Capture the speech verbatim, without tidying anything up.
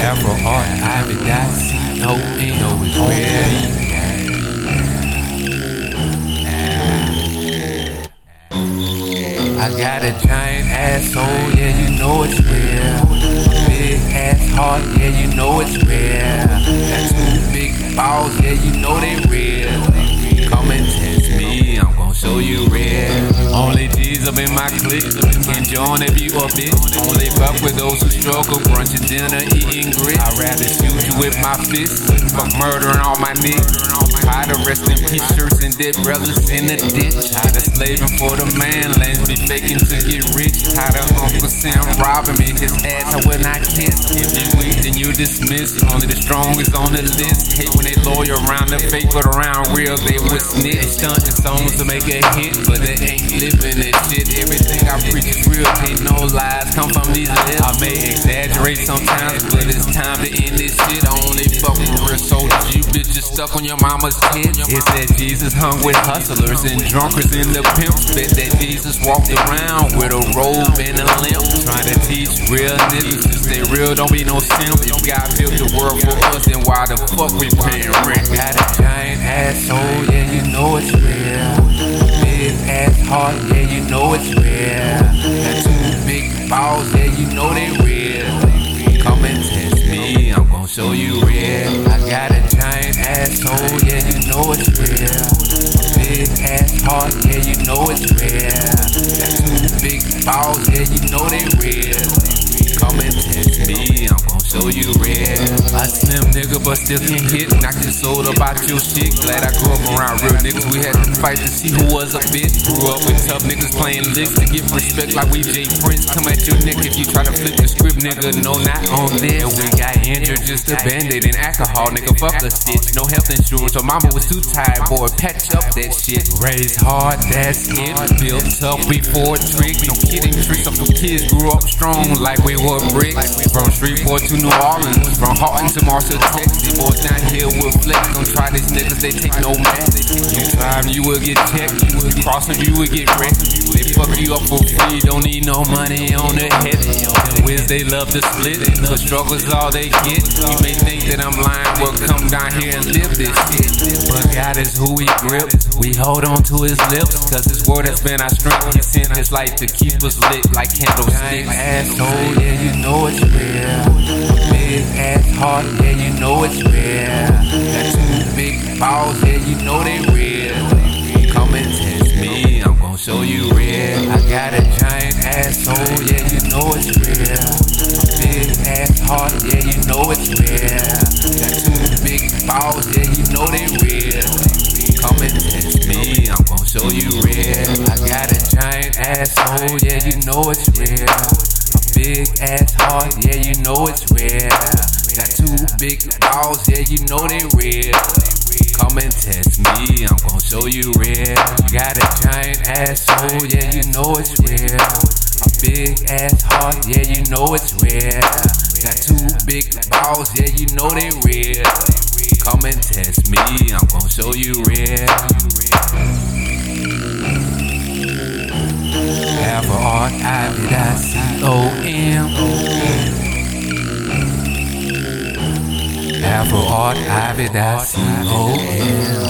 Afro art, Ivy, that C O N, know it's real. I got a giant asshole, yeah, you know it's real. Big ass heart, yeah, you know it's real. Got two big balls, yeah, you know they real. Come and test me, I'm gon' show you real. Only G's up in my clique, can join if you a bitch. Only fuck with those who struggle, brunching dinner, eating grits. I'd rather shoot you with my fists, fuck murdering all my niggas. Tired of rest in peace shirts and dead brothers in the ditch. Tired of slaving for the man, lanes be faking to get rich. Tired of Uncle Sam robbing me, his ass I will not kiss. If you weak, then you dismiss. Only the strongest on the list. Hate when they lawyer around the fake, but around real they would snitch. Stunting songs to make a hit, but they ain't living that shit. Everything I preach is real, ain't no lies come from these lips. I may exaggerate sometimes, but it's time to end this shit. I only fuck with real soldiers, you bitches stuck on your mama's kid. It said Jesus hung with hustlers and drunkards in the pimps. Bet that Jesus walked around with a robe and a limp, trying to teach real niggas to stay real, don't be no simp. If God built the world for us, then why the fuck we paying rent? Got a giant asshole, yeah, you know it's real. Big ass heart, yeah, you know it's real. Got two big balls, yeah, you know they real. Come and test me, I'm gon' show you real. I got a giant asshole, yeah, you know it's real. Big ass heart, yeah, you know it's real. Got two big balls, yeah, you know they real. Come and test me, I'm gon' show you real. A slim nigga but still can hit, knock your soul about your shit. Glad I grew up around real niggas, we had to fight to see who was a bitch. Grew up with tough niggas playing licks to get respect like we J Prince. Come at your neck if you try to flip the script, nigga, no, not on this. We got injured, just a band-aid and alcohol, nigga, fuck a stitch. No health insurance, so mama was too tired, boy, patch up that shit. Raised hard, that's it, built tough before a trick. No kidding tricks, some kids grew up strong like we were bricks. From Shreveport to New Orleans, from Houghton to Marshall, Texas. Boys down here will flex, don't try these niggas, they take no mess. You drive, you will get checked, you will cross them, you will get wrecked. They fuck you up for free, don't need no money on their head. Wiz, they love to split, the struggle's all they get. You may think that I'm lying, well come down here and live this shit. But God is who we grip, we hold on to his lips, cause his word has been our strength. He sent his light to keep us lit like candlesticks. Asshole, yeah, you know it's real. Big ass heart, yeah, you know it's real. Got two big balls, yeah, you know they real. Come and test me, I'm gon' show you real. I got a giant asshole, yeah, you know it's real. Big ass heart, yeah, you know it's real. Got two big balls, yeah, you know they real. Come and test me, I'm gon' show you real. I got a giant asshole, yeah, you know it's real. Big ass heart, yeah, you know it's real. Got two big balls, yeah, you know they real. Come and test me, I'm gon' show you real. Got a giant asshole, yeah, you know it's real. A big ass heart, yeah, you know it's real. Got two big balls, yeah, you know they real. Come and test me, I'm gon' show you real. Afro art, Ivy, that's C O M. Afro art, Ivy, that's C O M.